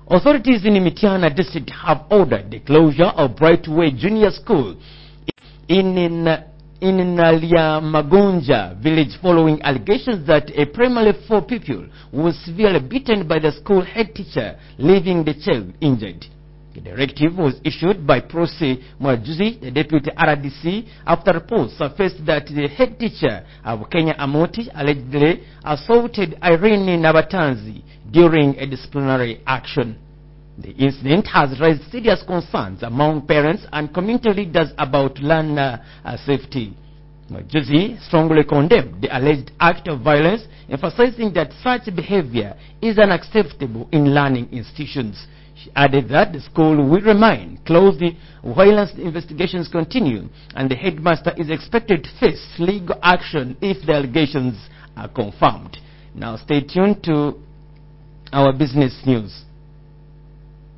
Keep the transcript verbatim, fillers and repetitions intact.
Authorities in Mitiana district have ordered the closure of Brightway Junior School in, in, in Naliamagonja village following allegations that a primary four pupil was severely beaten by the school head teacher, leaving the child injured. The directive was issued by Prosi Mwajuzi, the deputy R D C, after reports surfaced that the head teacher of Kenya Amoti allegedly assaulted Irene Nabatanzi during a disciplinary action. The incident has raised serious concerns among parents and community leaders about learner uh, safety. Mwajuzi strongly condemned the alleged act of violence, emphasizing that such behavior is unacceptable in learning institutions. She added that the school will remain closed while investigations continue, and the headmaster is expected to face legal action if the allegations are confirmed. Now stay tuned to our business news.